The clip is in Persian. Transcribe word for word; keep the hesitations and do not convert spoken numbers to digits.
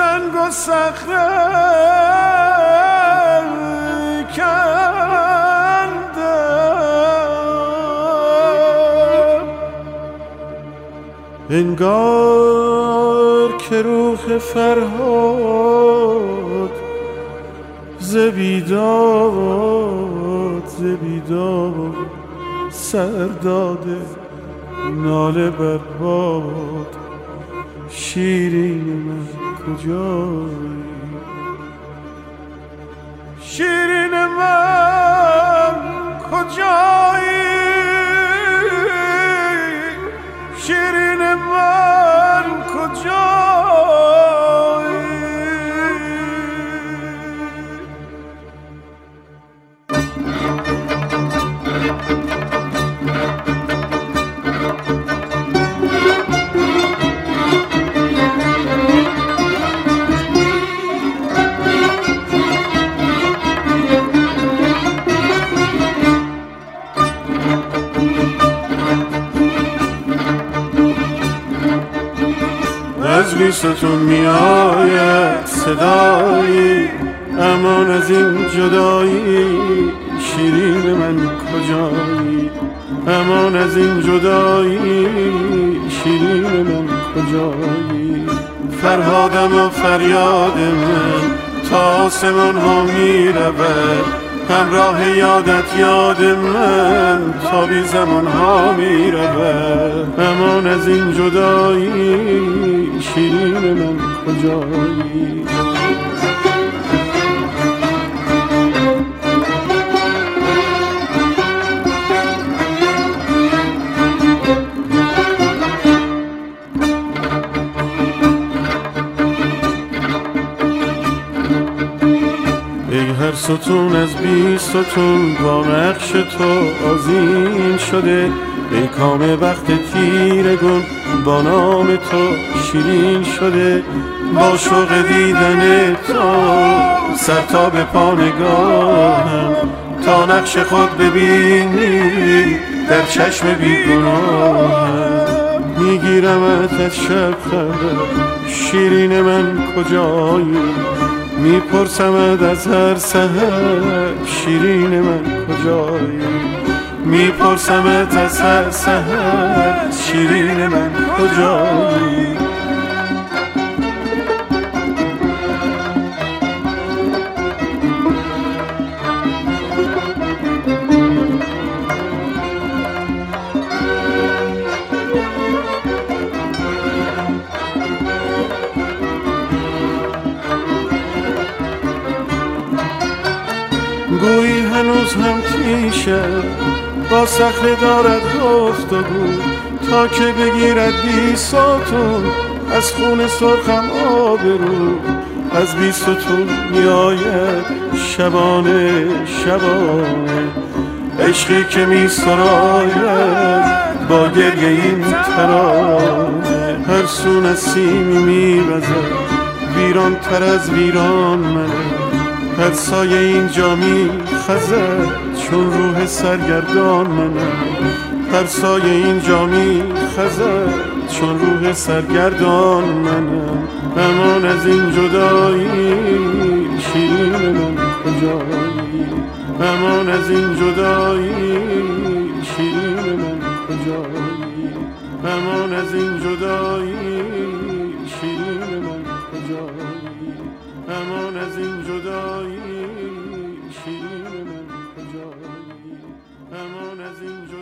سنگ و صخره کندم، انگار که روح فرهاد ز بیداد ز بیداد سر داده ناله بر باد. شیرین من کجایی، شیرین من کجایی، شیرین من کجایی. از بیستون می آید صدایی، امان از این جدایی، شیرین من کجایی، امان از این جدایی، شیرین من کجایی. فرهادم و فریاد من تا آسمان ها می رود، همراه یادت یاد من تا بی زمان ها می رود. امان از این جدایی، شیرین من کجایی. هر ستون از بی ستون با نقش تو آذین شده، ای کام وقت تیرگون با نام تو شیرین شده. با شوق دیدن تو سر تا به پا نگاهم، تا نقش خود ببینی در چشم بیگناهم. میگیرمت از شب خبر، شیرین من کجایی، میپرسمت از هر سحر، شیرین من کجایی. میپرسمت از هر سحر، شیرین من کجایی. گویی هنوز هم تیشه با صخره دارد گفتگو، تا که بگیرد بیستون از خون سرخم آبرو. از بیستون می آید شبانه شبانه، عشقی که می سراید با گریه این ترانه. هر سو نسیمی می وزد ویران تر از ویران منه، هر سایه اینجا می خزد چون روح سرگردان منم. هر سایه اینجا می خزد چون روح سرگردان منم. امان از این جدایی، شیرین من کجایی. امان از این جدایی، شیرین من کجایی. امان از این جدایی، شیرین من کجایی. امان از این جدایی، شیرین من کجایی. امان از این جدایی.